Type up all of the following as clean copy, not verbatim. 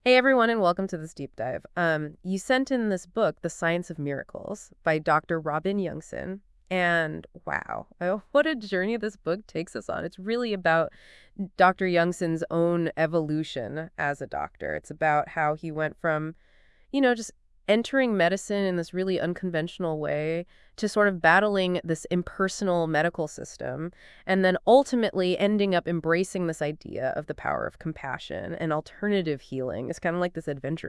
Hey everyone, and welcome to this deep dive. You sent in this book, The Science of Miracles, by Dr. Robin Youngson, and wow, what a journey this book takes us on. It's really about Dr. Youngson's own evolution as a doctor. It's about how he went from just entering medicine in this really unconventional way to sort of battling this impersonal medical system and then ultimately ending up embracing this idea of the power of compassion and alternative healing. It's kind of like this adventure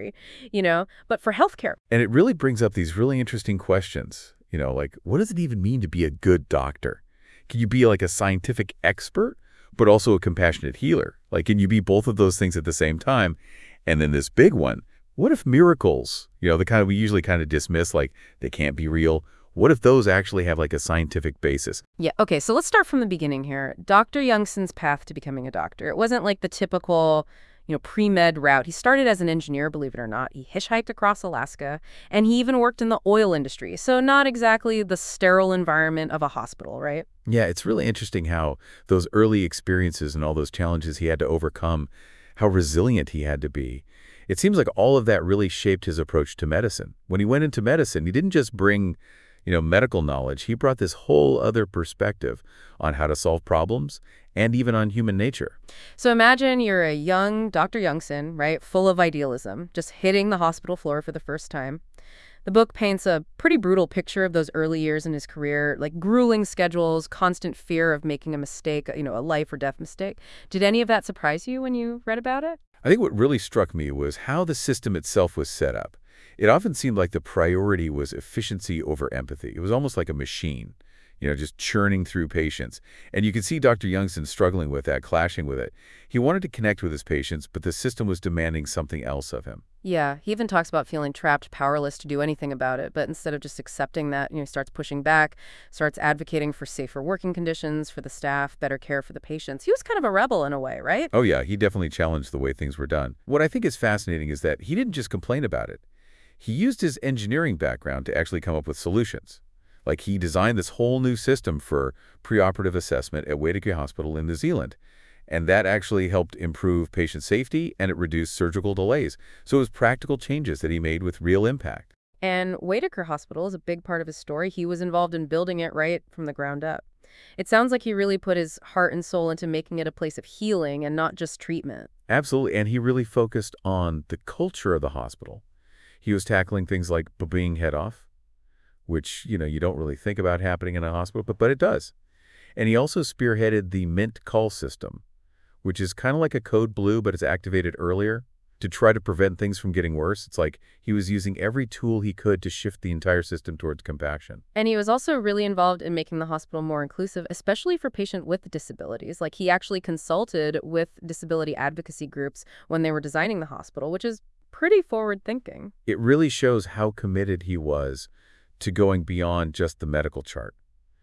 story, but for healthcare. And it really brings up these really interesting questions. Like, what does it even mean to be a good doctor? Can you be like a scientific expert, but also a compassionate healer? Like, can you be both of those things at the same time? And then this big one, what if miracles, the kind of we usually kind of dismiss, like they can't be real. What if those actually have like a scientific basis? Yeah, okay, so let's start from the beginning here. Dr. Youngson's path to becoming a doctor. It wasn't like the typical pre-med route. He started as an engineer, believe it or not. He hitchhiked across Alaska, and he even worked in the oil industry. So not exactly the sterile environment of a hospital, right? Yeah, it's really interesting how those early experiences and all those challenges he had to overcome, how resilient he had to be. It seems like all of that really shaped his approach to medicine. When he went into medicine, he didn't just bring, medical knowledge. He brought this whole other perspective on how to solve problems and even on human nature. So imagine you're a young Dr. Youngson, right, full of idealism, just hitting the hospital floor for the first time. The book paints a pretty brutal picture of those early years in his career, like grueling schedules, constant fear of making a mistake, a life or death mistake. Did any of that surprise you when you read about it? I think what really struck me was how the system itself was set up. It often seemed like the priority was efficiency over empathy. It was almost like a machine, just churning through patients. And you could see Dr. Youngson struggling with that, clashing with it. He wanted to connect with his patients, but the system was demanding something else of him. Yeah, he even talks about feeling trapped, powerless to do anything about it. But instead of just accepting that, he starts pushing back, starts advocating for safer working conditions for the staff, better care for the patients. He was kind of a rebel in a way, right? Oh yeah, he definitely challenged the way things were done. What I think is fascinating is that he didn't just complain about it. He used his engineering background to actually come up with solutions. Like he designed this whole new system for preoperative assessment at Waitakere Hospital in New Zealand. And that actually helped improve patient safety and it reduced surgical delays. So it was practical changes that he made with real impact. And Waitakere Hospital is a big part of his story. He was involved in building it right from the ground up. It sounds like he really put his heart and soul into making it a place of healing and not just treatment. Absolutely. And he really focused on the culture of the hospital. He was tackling things like being head off, which, you don't really think about happening in a hospital, but it does. And he also spearheaded the Mint call system, which is kind of like a code blue, but it's activated earlier to try to prevent things from getting worse. It's like he was using every tool he could to shift the entire system towards compassion. And he was also really involved in making the hospital more inclusive, especially for patients with disabilities. Like he actually consulted with disability advocacy groups when they were designing the hospital, which is pretty forward thinking. It really shows how committed he was to going beyond just the medical chart,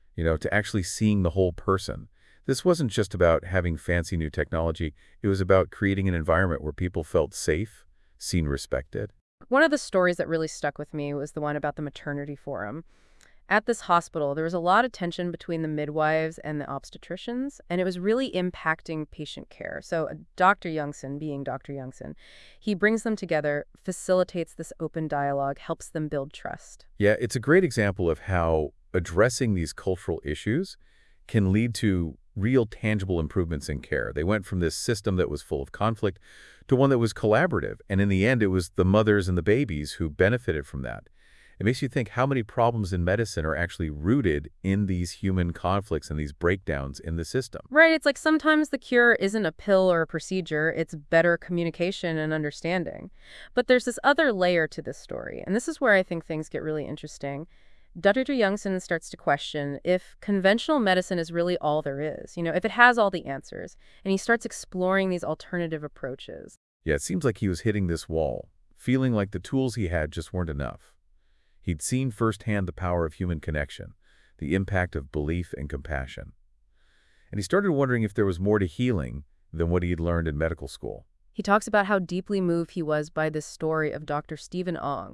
to actually seeing the whole person. This wasn't just about having fancy new technology. It was about creating an environment where people felt safe, seen, respected. One of the stories that really stuck with me was the one about the maternity forum. At this hospital, there was a lot of tension between the midwives and the obstetricians, and it was really impacting patient care. So Dr. Youngson, being Dr. Youngson, he brings them together, facilitates this open dialogue, helps them build trust. Yeah, it's a great example of how addressing these cultural issues can lead to real tangible improvements in care. They went from this system that was full of conflict to one that was collaborative. And in the end, it was the mothers and the babies who benefited from that. It makes you think how many problems in medicine are actually rooted in these human conflicts and these breakdowns in the system. Right, it's like sometimes the cure isn't a pill or a procedure, it's better communication and understanding. But there's this other layer to this story, and this is where I think things get really interesting. Dr. Youngson starts to question if conventional medicine is really all there is, if it has all the answers, and he starts exploring these alternative approaches. Yeah, it seems like he was hitting this wall, feeling like the tools he had just weren't enough. He'd seen firsthand the power of human connection, the impact of belief and compassion. And he started wondering if there was more to healing than what he had learned in medical school. He talks about how deeply moved he was by this story of Dr. Stephen Ong,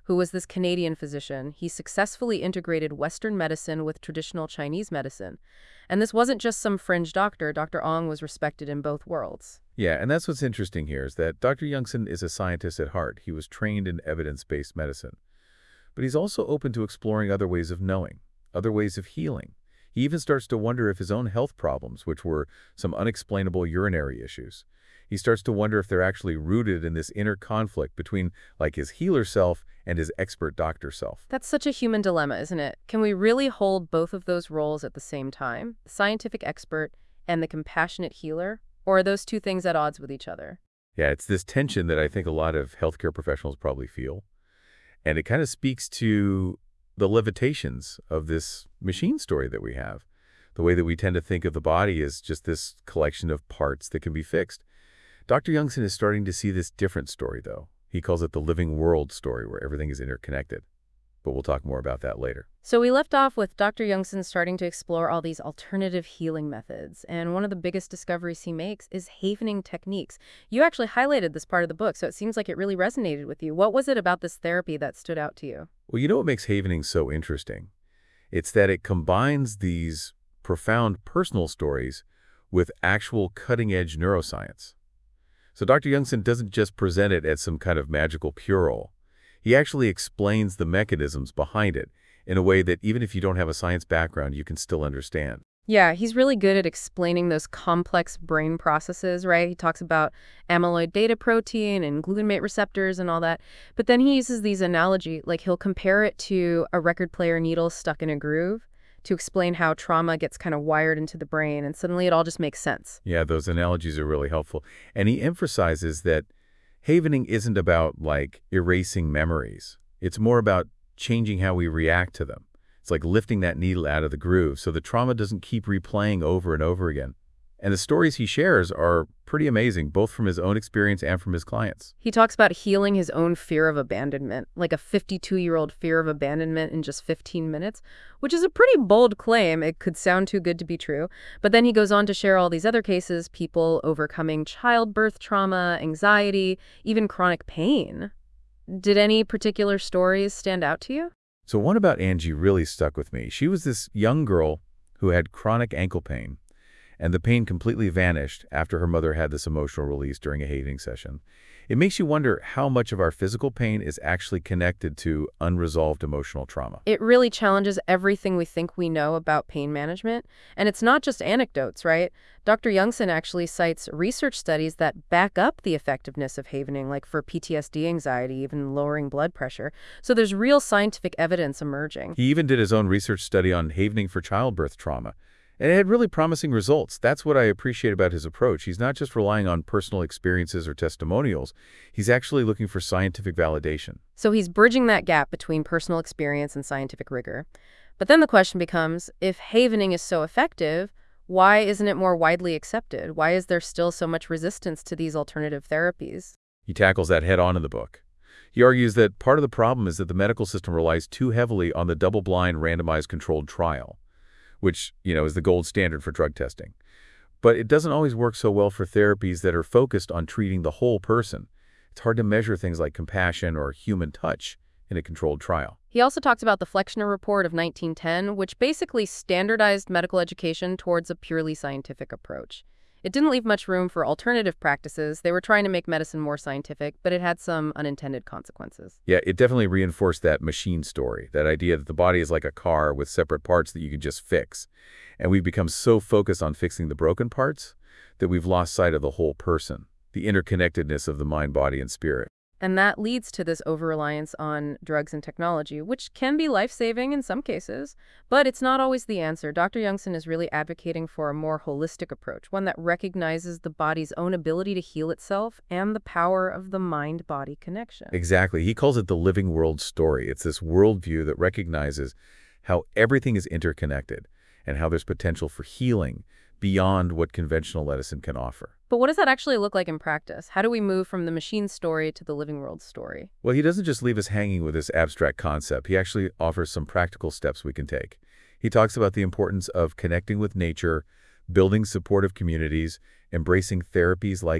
who was this Canadian physician. He successfully integrated Western medicine with traditional Chinese medicine. And this wasn't just some fringe doctor. Dr. Ong was respected in both worlds. Yeah, and that's what's interesting here is that Dr. Youngson is a scientist at heart. He was trained in evidence-based medicine. But he's also open to exploring other ways of knowing, other ways of healing. He even starts to wonder if his own health problems, which were some unexplainable urinary issues, he starts to wonder if they're actually rooted in this inner conflict between, like, his healer self and his expert doctor self. That's such a human dilemma, isn't it? Can we really hold both of those roles at the same time? The scientific expert and the compassionate healer? Or are those two things at odds with each other? Yeah, it's this tension that I think a lot of healthcare professionals probably feel. And it kind of speaks to the limitations of this machine story that we have. The way that we tend to think of the body as just this collection of parts that can be fixed. Dr. Youngson is starting to see this different story, though. He calls it the living world story, where everything is interconnected. But we'll talk more about that later. So we left off with Dr. Youngson starting to explore all these alternative healing methods. And one of the biggest discoveries he makes is havening techniques. You actually highlighted this part of the book, so it seems like it really resonated with you. What was it about this therapy that stood out to you? Well, you know what makes havening so interesting? It's that it combines these profound personal stories with actual cutting-edge neuroscience. So Dr. Youngson doesn't just present it as some kind of magical cure-all. He actually explains the mechanisms behind it in a way that even if you don't have a science background, you can still understand. Yeah, he's really good at explaining those complex brain processes, right? He talks about amyloid beta protein and glutamate receptors and all that. But then he uses these analogy, like he'll compare it to a record player needle stuck in a groove to explain how trauma gets kind of wired into the brain, and suddenly it all just makes sense. Yeah, those analogies are really helpful. And he emphasizes that havening isn't about, like, erasing memories. It's more about changing how we react to them. It's like lifting that needle out of the groove so the trauma doesn't keep replaying over and over again. And the stories he shares are pretty amazing, both from his own experience and from his clients. He talks about healing his own fear of abandonment, like a 52-year-old fear of abandonment in just 15 minutes, which is a pretty bold claim. It could sound too good to be true. But then he goes on to share all these other cases, people overcoming childbirth trauma, anxiety, even chronic pain. Did any particular stories stand out to you? So one about Angie really stuck with me. She was this young girl who had chronic ankle pain, and the pain completely vanished after her mother had this emotional release during a havening session. It makes you wonder how much of our physical pain is actually connected to unresolved emotional trauma. It really challenges everything we think we know about pain management. And it's not just anecdotes, right? Dr. Youngson actually cites research studies that back up the effectiveness of havening, like for PTSD anxiety, even lowering blood pressure. So there's real scientific evidence emerging. He even did his own research study on havening for childbirth trauma. And it had really promising results. That's what I appreciate about his approach. He's not just relying on personal experiences or testimonials. He's actually looking for scientific validation. So he's bridging that gap between personal experience and scientific rigor. But then the question becomes, if havening is so effective, why isn't it more widely accepted? Why is there still so much resistance to these alternative therapies? He tackles that head on in the book. He argues that part of the problem is that the medical system relies too heavily on the double-blind randomized controlled trial, which, is the gold standard for drug testing. But it doesn't always work so well for therapies that are focused on treating the whole person. It's hard to measure things like compassion or human touch in a controlled trial. He also talks about the Flexner Report of 1910, which basically standardized medical education towards a purely scientific approach. It didn't leave much room for alternative practices. They were trying to make medicine more scientific, but it had some unintended consequences. Yeah, it definitely reinforced that machine story, that idea that the body is like a car with separate parts that you can just fix. And we've become so focused on fixing the broken parts that we've lost sight of the whole person, the interconnectedness of the mind, body, and spirit. And that leads to this over-reliance on drugs and technology, which can be life-saving in some cases, but it's not always the answer. Dr. Youngson is really advocating for a more holistic approach, one that recognizes the body's own ability to heal itself and the power of the mind-body connection. Exactly. He calls it the living world story. It's this worldview that recognizes how everything is interconnected and how there's potential for healing beyond what conventional medicine can offer. But what does that actually look like in practice? How do we move from the machine story to the living world story? Well, he doesn't just leave us hanging with this abstract concept. He actually offers some practical steps we can take. He talks about the importance of connecting with nature, building supportive communities, embracing therapies like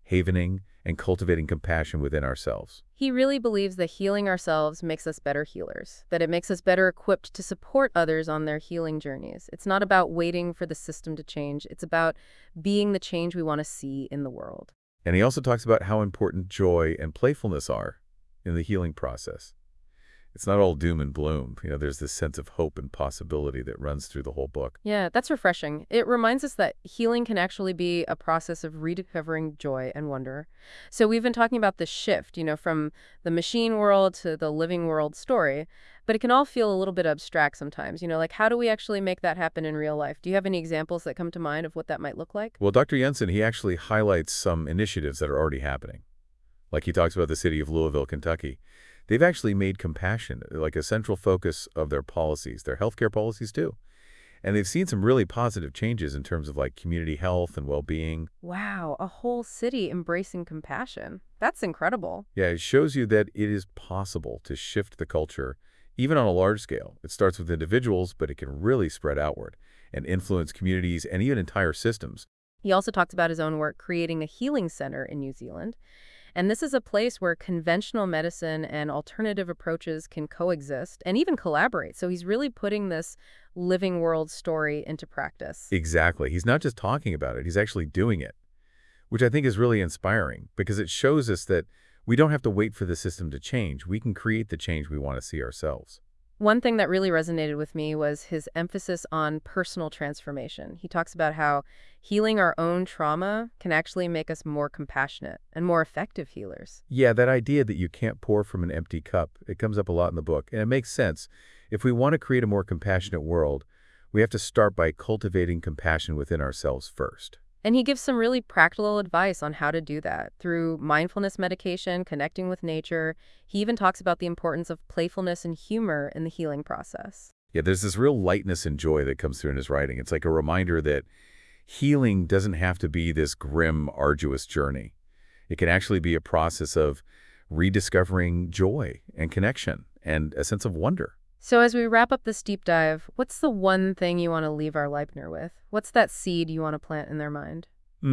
havening, and cultivating compassion within ourselves. He really believes that healing ourselves makes us better healers, that it makes us better equipped to support others on their healing journeys. It's not about waiting for the system to change, it's about being the change we want to see in the world. And he also talks about how important joy and playfulness are in the healing process. It's not all doom and gloom. There's this sense of hope and possibility that runs through the whole book. Yeah, that's refreshing. It reminds us that healing can actually be a process of rediscovering joy and wonder. So we've been talking about this shift, from the machine world to the living world story, but it can all feel a little bit abstract sometimes. Like how do we actually make that happen in real life? Do you have any examples that come to mind of what that might look like? Well, Dr. Jensen, he actually highlights some initiatives that are already happening. Like he talks about the city of Louisville, Kentucky. They've actually made compassion like a central focus of their policies, their healthcare policies too. And they've seen some really positive changes in terms of like community health and well-being. Wow, a whole city embracing compassion. That's incredible. Yeah, it shows you that it is possible to shift the culture, even on a large scale. It starts with individuals, but it can really spread outward and influence communities and even entire systems. He also talked about his own work creating a healing center in New Zealand. And this is a place where conventional medicine and alternative approaches can coexist and even collaborate. So he's really putting this living world story into practice. Exactly. He's not just talking about it, he's actually doing it, which I think is really inspiring because it shows us that we don't have to wait for the system to change. We can create the change we want to see ourselves. One thing that really resonated with me was his emphasis on personal transformation. He talks about how healing our own trauma can actually make us more compassionate and more effective healers. Yeah, that idea that you can't pour from an empty cup, it comes up a lot in the book, and it makes sense. If we want to create a more compassionate world, we have to start by cultivating compassion within ourselves first. And he gives some really practical advice on how to do that through mindfulness meditation, connecting with nature. He even talks about the importance of playfulness and humor in the healing process. Yeah, there's this real lightness and joy that comes through in his writing. It's like a reminder that healing doesn't have to be this grim, arduous journey. It can actually be a process of rediscovering joy and connection and a sense of wonder. So as we wrap up this deep dive, what's the one thing you want to leave our Leibner with? What's that seed you want to plant in their mind?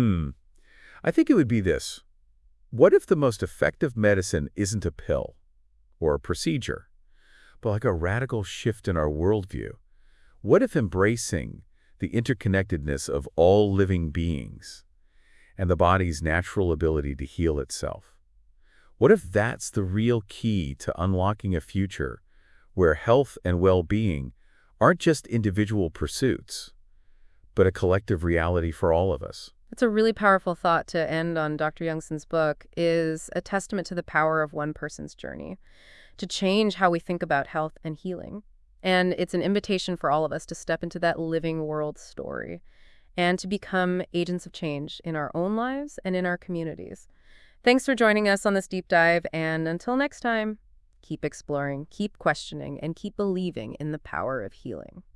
I think it would be this. What if the most effective medicine isn't a pill or a procedure, but like a radical shift in our worldview? What if embracing the interconnectedness of all living beings and the body's natural ability to heal itself? What if that's the real key to unlocking a future where health and well-being aren't just individual pursuits, but a collective reality for all of us? That's a really powerful thought to end on. Dr. Youngson's book is a testament to the power of one person's journey to change how we think about health and healing. And it's an invitation for all of us to step into that living world story and to become agents of change in our own lives and in our communities. Thanks for joining us on this deep dive, and until next time, keep exploring, keep questioning, and keep believing in the power of healing.